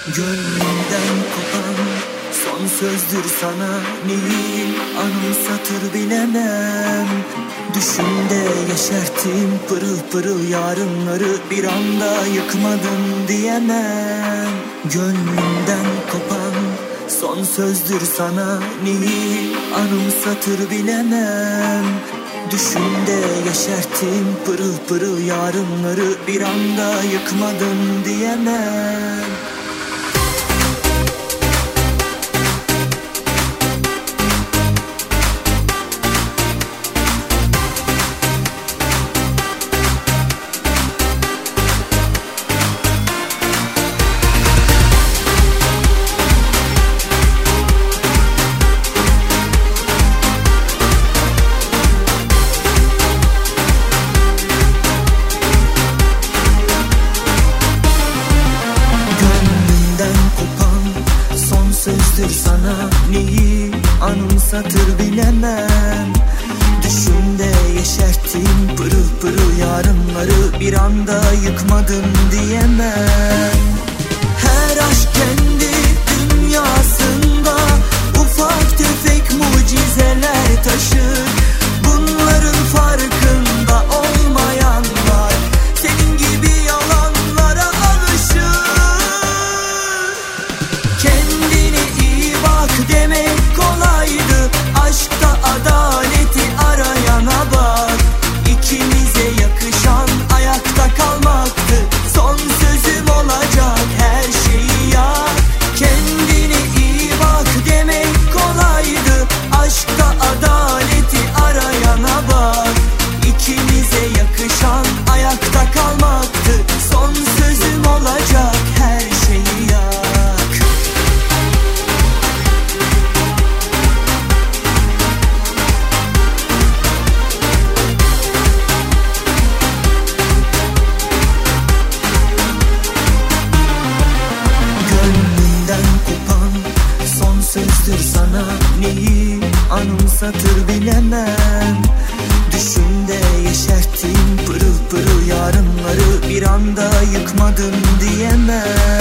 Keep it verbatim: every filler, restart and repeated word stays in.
Gönlümden kopan son sözdür sana, neyi anımsatır bilemem. Düşümde yeşerttim pırıl pırıl yarınları, bir anda yıkmadım diyemem. Gönlümden kopan son sözdür sana, neyi anımsatır bilemem. Düşümde yeşerttim pırıl pırıl yarınları, bir anda yıkmadım diyemem. Sözdür sana, neyi anımsatır bilemem. Düşümde yeşerttim pırıl pırıl yarınları, bir anda yıkmadım diyemem. Her aşk kendi dünyasında ufak tefek mucizeler taşır. Bunların farkında olmayanlar senin gibi yalanlara alışır. Kendine iyi bak demek kolaydı, aşkta adaleti arayana bak. İkimize yakışan ayakta kalmaktı, son sözüm olacak her şeyi yak. Kendine iyi bak demek kolaydı, aşkta adaleti arayana bak. İkimize yakışan ayakta kalmaktı, son sözüm olacak her şeyi yak. Sözdür sana, neyi anımsatır bilemem. Düşümde yeşerttim pırıl pırıl yarınları, bir anda yıkmadım diyemem.